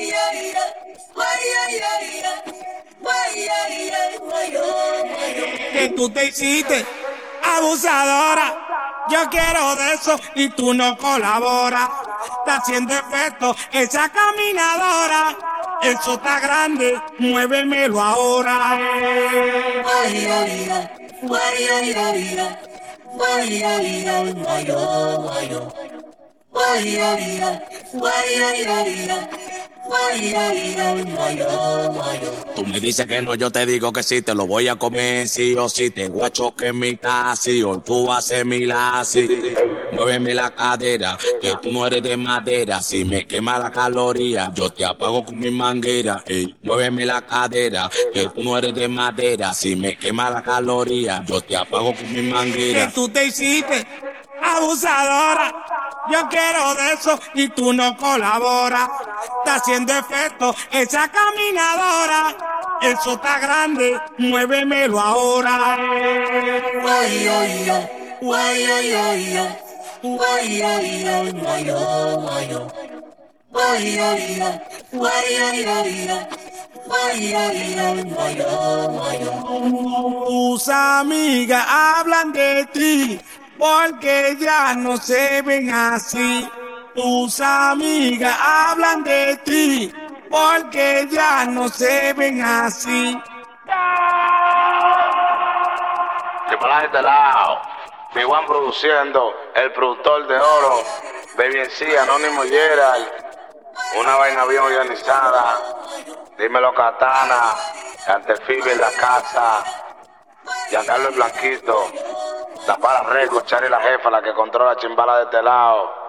Que tú te hiciste abusadora. Yo quiero de eso y tú no colaboras. Está haciendo efecto esa caminadora. Eso está grande, muévemelo ahora. Tú me dices que no, yo te digo que sí, te lo voy a comer sí o sí. Te guacho que en mi taxi, o tú haces mi lazi. Muéveme la cadera, que tú no eres de madera. Si me quema la caloría, yo te apago con mi manguera. Ey, muéveme la cadera, que tú no eres de madera. Si me quema la caloría, yo te apago con mi manguera. Que tú te hiciste abusadora. Yo quiero de eso y tú no colaboras. Está haciendo efecto esa caminadora. Eso está grande, muévemelo ahora. Tus amigas hablan de ti porque ya no se ven así. Tus amigas hablan de ti porque ya no se ven así. Que para la gente lado, Big One produciendo, el productor de oro, Baby MC, Anónimo Gerald, una vaina bien organizada. Dímelo Katana, Cantefibe en la casa, Giancarlo el Blanquito, La Para Reco, Chari la jefa, la que controla chimbala de este lado.